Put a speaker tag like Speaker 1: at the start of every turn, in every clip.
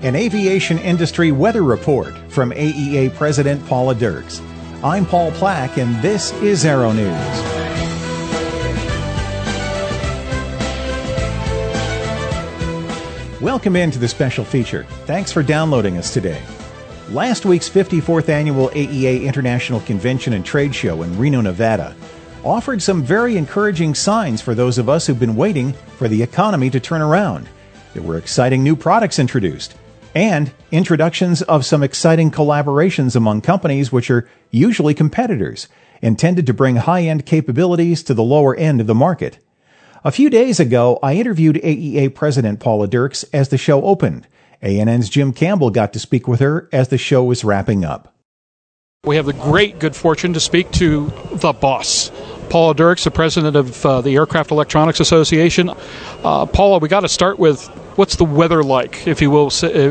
Speaker 1: An aviation industry weather report from AEA President Paula Dirks. I'm Paul Plack, and this is Aero News. Welcome into the special feature. Thanks for downloading us today. Last week's 54th Annual AEA International Convention and Trade Show in Reno, Nevada, offered some very encouraging signs for those of us who've been waiting for the economy to turn around. There were exciting new products introduced, and introductions of some exciting collaborations among companies which are usually competitors, intended to bring high-end capabilities to the lower end of the market. A few days ago, I interviewed AEA President Paula Dirks as the show opened. ANN's Jim Campbell got to speak with her as the show was wrapping up.
Speaker 2: We have the great good fortune to speak to the boss, Paula Dirks, the president of the Aircraft Electronics Association. Paula, we got to start with what's the weather like, if you will,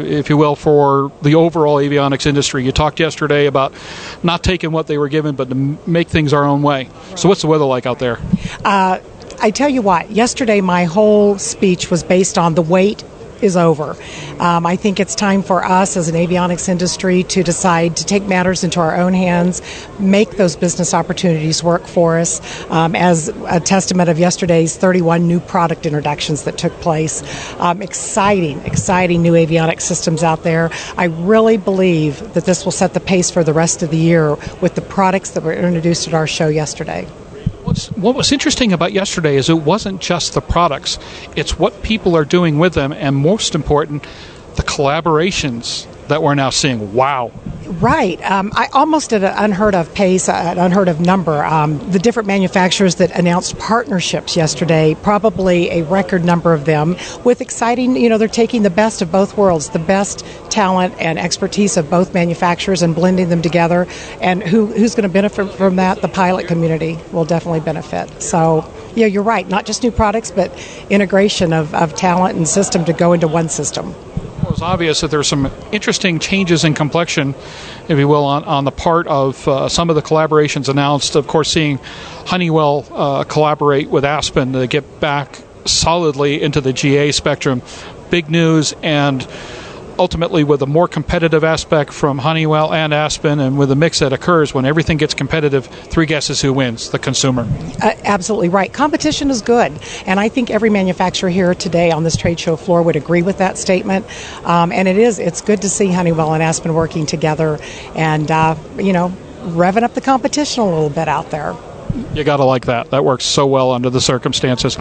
Speaker 2: for the overall avionics industry. You talked yesterday about not taking what they were given, but to make things our own way. So what's the weather like out there?
Speaker 3: I tell you what, yesterday my whole speech was based on the wait is over. I think it's time for us as an avionics industry to decide to take matters into our own hands, make those business opportunities work for us, as a testament of yesterday's 31 new product introductions that took place. Exciting new avionics systems out there. I really believe that this will set the pace for the rest of the year with the products that were introduced at our show yesterday.
Speaker 2: What was interesting about yesterday is it wasn't just the products, it's what people are doing with them, and most important, the collaborations that we're now seeing. Wow.
Speaker 3: Right. I almost at an unheard of pace, an unheard of number. The different manufacturers that announced partnerships yesterday, probably a record number of them, with exciting, they're taking the best of both worlds, the best talent and expertise of both manufacturers and blending them together. And who's going to benefit from that? The pilot community will definitely benefit. So, yeah, you're right. Not just new products, but integration of talent and system to go into one system.
Speaker 2: It was obvious that there's some interesting changes in complexion, if you will, on the part of some of the collaborations announced. Of course, seeing Honeywell collaborate with Aspen to get back solidly into the GA spectrum, big news, and ultimately with a more competitive aspect from Honeywell and Aspen, and with the mix that occurs when everything gets competitive, three guesses who wins: the consumer.
Speaker 3: Absolutely right. Competition is good, and I think every manufacturer here today on this trade show floor would agree with that statement. And it's good to see Honeywell and Aspen working together and revving up the competition a little bit out there.
Speaker 2: You got to like that. That works so well under the circumstances.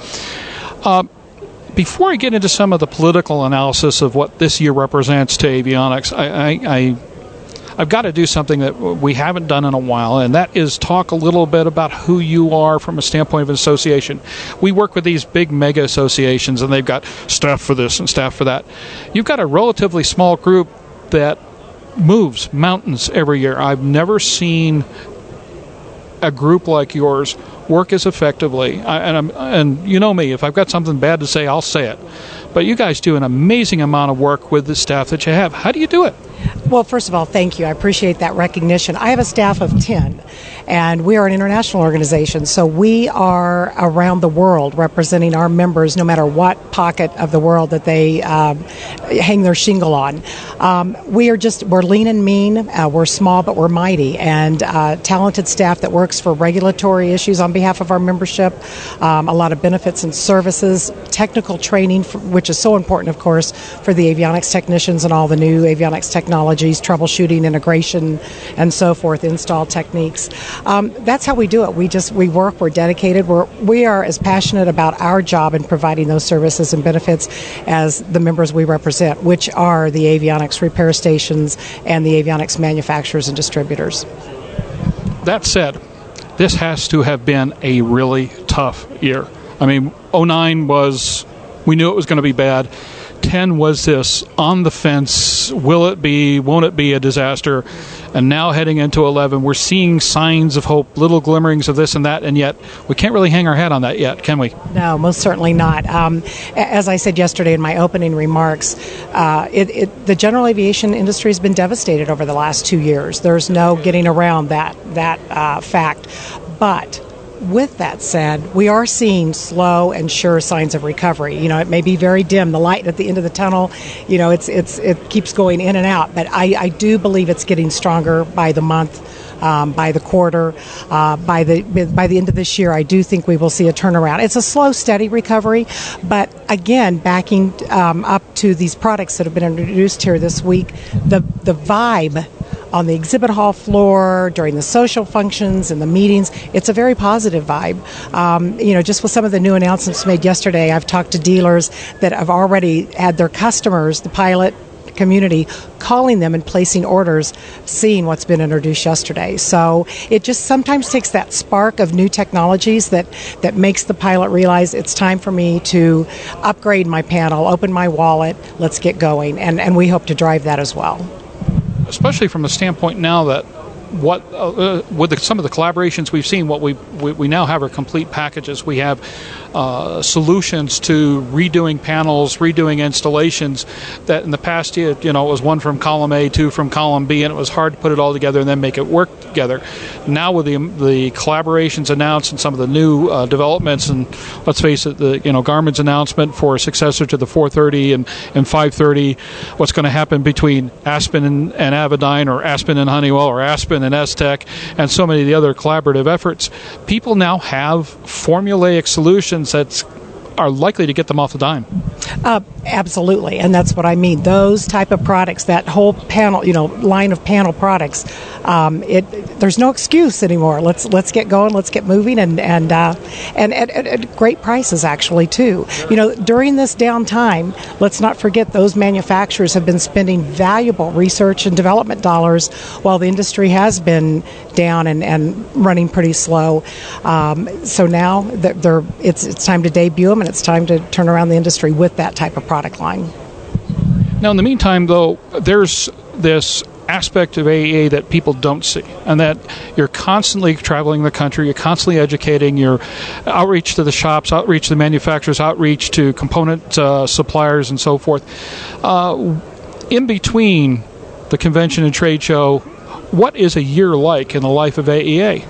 Speaker 2: Before I get into some of the political analysis of what this year represents to avionics, I've got to do something that we haven't done in a while, and that is talk a little bit about who you are from a standpoint of an association. We work with these big mega associations, and they've got staff for this and staff for that. You've got a relatively small group that moves mountains every year. I've never seen a group like yours work as effectively, and you know me, if I've got something bad to say, I'll say it. But you guys do an amazing amount of work with the staff that you have. How do you do it?
Speaker 3: Well, first of all, thank you. I appreciate that recognition. I have a staff of 10, and we are an international organization, so we are around the world representing our members no matter what pocket of the world that they hang their shingle on. We're lean and mean, we're small but we're mighty, and talented staff that works for regulatory issues on behalf of our membership, a lot of benefits and services, technical training, which is so important, of course, for the avionics technicians and all the new avionics technologies, troubleshooting, integration, and so forth, install techniques. That's how we do it. We work, we're dedicated, we are as passionate about our job in providing those services and benefits as the members we represent, which are the avionics repair stations and the avionics manufacturers and distributors.
Speaker 2: That said, this has to have been a really tough year. I mean, 09 we knew it was going to be bad. 10 was this on the fence, will it be, won't it be a disaster? And now heading into 11, we're seeing signs of hope, little glimmerings of this and that, and yet we can't really hang our hat on that yet, can we?
Speaker 3: No, most certainly not. As I said yesterday in my opening remarks, the general aviation industry has been devastated over the last 2 years. There's no getting around that fact. But with that said, we are seeing slow and sure signs of recovery. It may be very dim, the light at the end of the tunnel. It keeps going in and out, but I do believe it's getting stronger by the month. By the quarter, by the end of this year, I do think we will see a turnaround. It's a slow, steady recovery, but again, backing up to these products that have been introduced here this week, the vibe on the exhibit hall floor, during the social functions and the meetings, it's a very positive vibe. Just with some of the new announcements made yesterday, I've talked to dealers that have already had their customers, the pilot community, calling them and placing orders, seeing what's been introduced yesterday. So it just sometimes takes that spark of new technologies that makes the pilot realize it's time for me to upgrade my panel, open my wallet, let's get going. And we hope to drive that as well.
Speaker 2: Especially from the standpoint now that with some of the collaborations we've seen, what we now have are complete packages. We have solutions to redoing panels, redoing installations that in the past, it was one from column A, two from column B, and it was hard to put it all together and then make it work together. Now with the collaborations announced and some of the new developments, and let's face it, Garmin's announcement for a successor to the 430 and 530, what's going to happen between Aspen and Avidyne, or Aspen and Honeywell, or Aspen and S-Tech, and so many of the other collaborative efforts, people now have formulaic solutions that are likely to get them off the dime.
Speaker 3: Absolutely, and that's what I mean. Those type of products, that whole panel, line of panel products, there's no excuse anymore. Let's get going. Let's get moving, and at great prices actually too. During this downtime, let's not forget those manufacturers have been spending valuable research and development dollars while the industry has been down and running pretty slow. So now it's time to debut them, and it's time to turn around the industry with that type of product line.
Speaker 2: Now, in the meantime, though, there's this aspect of AEA that people don't see, and that you're constantly traveling the country, you're constantly educating, your outreach to the shops, outreach to the manufacturers, outreach to component suppliers, and so forth. In between the convention and trade show, what is a year like in the life of AEA?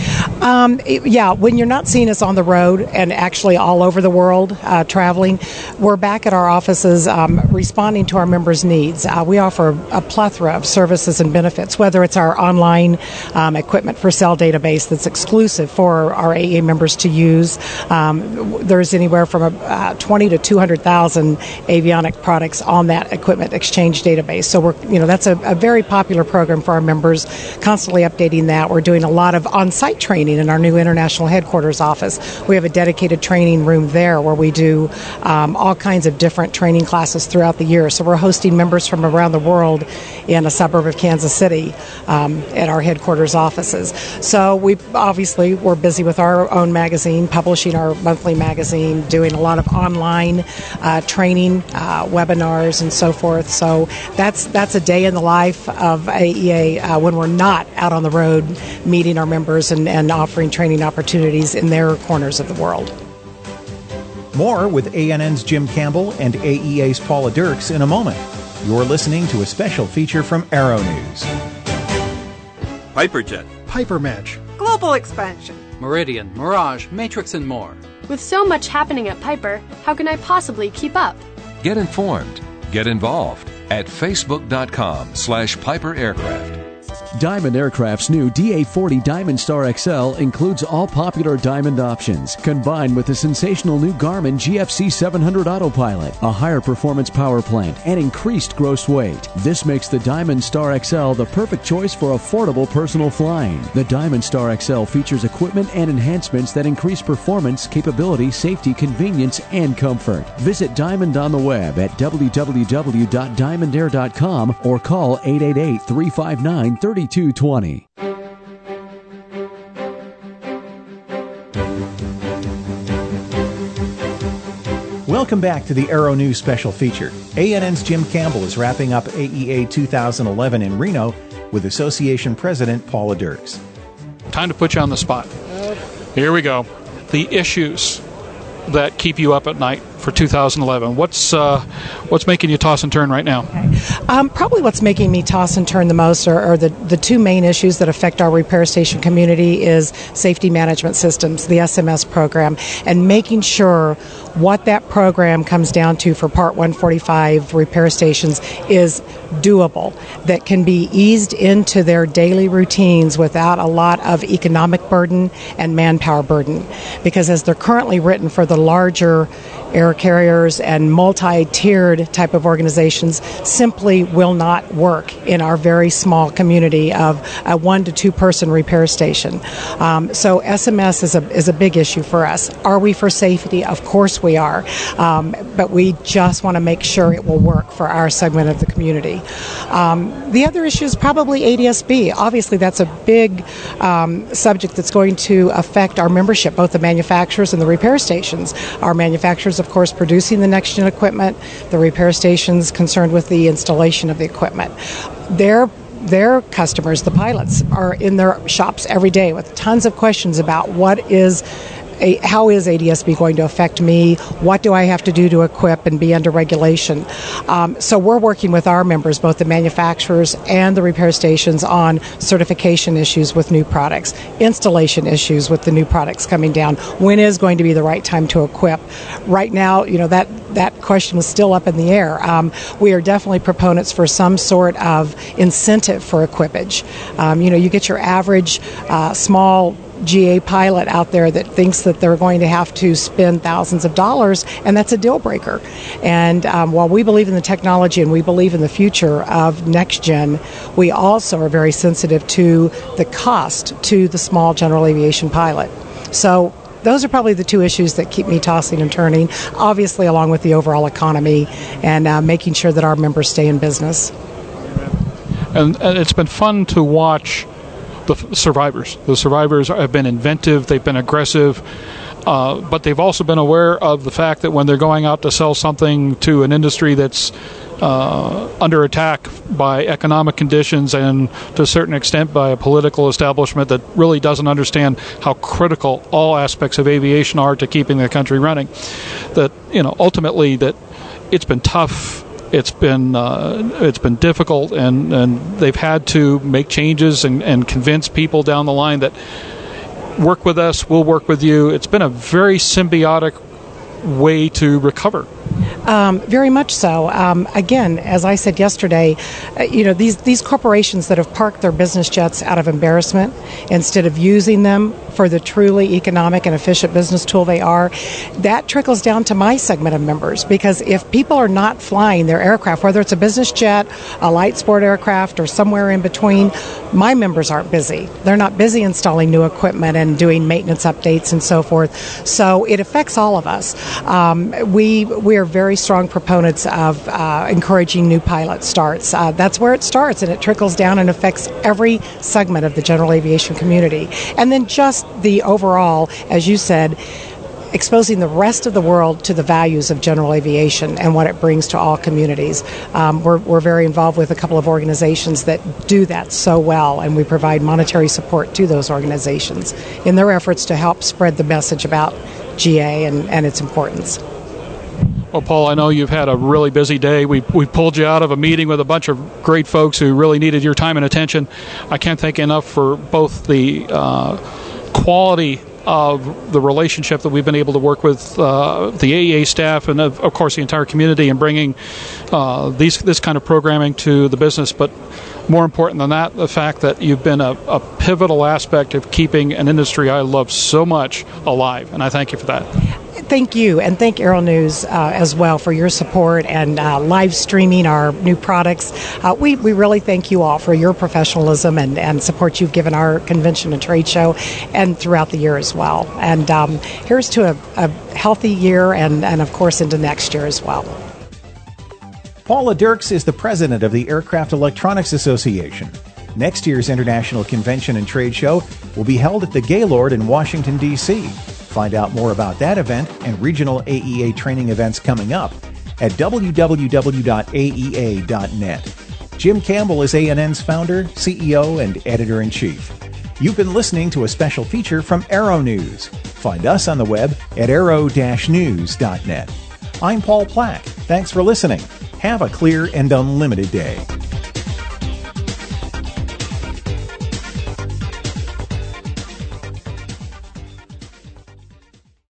Speaker 3: When you're not seeing us on the road and actually all over the world traveling, we're back at our offices responding to our members' needs. We offer a plethora of services and benefits, whether it's our online equipment for sale database that's exclusive for our AEA members to use. There's anywhere from 20 to 200,000 avionic products on that equipment exchange database. So that's a very popular program for our members, constantly updating that. We're doing a lot of on-site training in our new international headquarters office. We have a dedicated training room there where we do all kinds of different training classes throughout the year. So we're hosting members from around the world in a suburb of Kansas City at our headquarters offices. So we're busy with our own magazine, publishing our monthly magazine, doing a lot of online training, webinars, and so forth. So that's a day in the life of AEA when we're not out on the road meeting our members and offering training opportunities in their corners of the world.
Speaker 1: More with ANN's Jim Campbell and AEA's Paula Dirks in a moment. You're listening to a special feature from Aero News.
Speaker 4: Piperjet,
Speaker 5: Pipermatch,
Speaker 6: Global Expansion,
Speaker 7: Meridian, Mirage, Matrix, and more.
Speaker 8: With so much happening at Piper, how can I possibly keep up?
Speaker 9: Get informed. Get involved at facebook.com/Piper Aircraft.
Speaker 10: Diamond Aircraft's new DA-40 Diamond Star XL includes all popular Diamond options, combined with the sensational new Garmin GFC 700 Autopilot, a higher performance power plant, and increased gross weight. This makes the Diamond Star XL the perfect choice for affordable personal flying. The Diamond Star XL features equipment and enhancements that increase performance, capability, safety, convenience, and comfort. Visit Diamond on the web at www.diamondair.com or call 888-359-3220.
Speaker 1: Welcome back to the Aero News special feature. ANN's Jim Campbell is wrapping up AEA 2011 in Reno with Association President Paula Dirks.
Speaker 2: Time to put you on the spot. Here we go. The issues that keep you up at night for 2011. What's making you toss and turn right now?
Speaker 3: Probably what's making me toss and turn the most are the two main issues that affect our repair station community is safety management systems, the SMS program, and making sure what that program comes down to for Part 145 repair stations is doable, that can be eased into their daily routines without a lot of economic burden and manpower burden. Because as they're currently written for the larger air carriers and multi-tiered type of organizations, simply will not work in our very small community of a 1 to 2 person repair station. So SMS is a big issue for us. Are we for safety? Of course we are. But we just want to make sure it will work for our segment of the community. The other issue is probably ADSB. Obviously, that's a big subject that's going to affect our membership, both the manufacturers and the repair stations. Our manufacturers, of course, producing the next-gen equipment, the repair stations concerned with the installation of the equipment. Their customers, the pilots, are in their shops every day with tons of questions about how is ADSB going to affect me? What do I have to do to equip and be under regulation? So we're working with our members, both the manufacturers and the repair stations, on certification issues with new products, installation issues with the new products coming down. When is going to be the right time to equip? Right now, that question is still up in the air. We are definitely proponents for some sort of incentive for equipage. You get your average small GA pilot out there that thinks that they're going to have to spend thousands of dollars, and that's a deal breaker. And while we believe in the technology and we believe in the future of next gen, we also are very sensitive to the cost to the small general aviation pilot. So those are probably the two issues that keep me tossing and turning, obviously along with the overall economy and making sure that our members stay in business.
Speaker 2: And it's been fun to watch the survivors. The survivors have been inventive, they've been aggressive, but they've also been aware of the fact that when they're going out to sell something to an industry that's under attack by economic conditions and to a certain extent by a political establishment that really doesn't understand how critical all aspects of aviation are to keeping the country running, that ultimately that it's been tough. It's been difficult, and they've had to make changes and convince people down the line that work with us, we'll work with you. It's been a very symbiotic way to recover.
Speaker 3: Very much so. Again, as I said yesterday, these corporations that have parked their business jets out of embarrassment instead of using them for the truly economic and efficient business tool they are, that trickles down to my segment of members, because if people are not flying their aircraft, whether it's a business jet, a light sport aircraft, or somewhere in between, my members aren't busy. They're not busy installing new equipment and doing maintenance updates and so forth. So it affects all of us. We are very strong proponents of encouraging new pilot starts. That's where it starts, and it trickles down and affects every segment of the general aviation community. And then just the overall, as you said, exposing the rest of the world to the values of general aviation and what it brings to all communities. We're very involved with a couple of organizations that do that so well, and we provide monetary support to those organizations in their efforts to help spread the message about GA and its importance.
Speaker 2: Well, Paul, I know you've had a really busy day. We pulled you out of a meeting with a bunch of great folks who really needed your time and attention. I can't thank you enough for both the quality of the relationship that we've been able to work with the AEA staff and, of course, the entire community in bringing this kind of programming to the business. But more important than that, the fact that you've been a pivotal aspect of keeping an industry I love so much alive, and I thank you for that.
Speaker 3: Thank you, and thank Aero News as well for your support and live streaming our new products. We really thank you all for your professionalism and support you've given our convention and trade show and throughout the year as well. And here's to a healthy year and, of course, into next year as well.
Speaker 1: Paula Dirks is the president of the Aircraft Electronics Association. Next year's International Convention and Trade Show will be held at the Gaylord in Washington, D.C. Find out more about that event and regional AEA training events coming up at www.aea.net. Jim Campbell is ANN's founder, CEO, and editor-in-chief. You've been listening to a special feature from Aero News. Find us on the web at aero-news.net. I'm Paul Plack. Thanks for listening. Have a clear and unlimited day.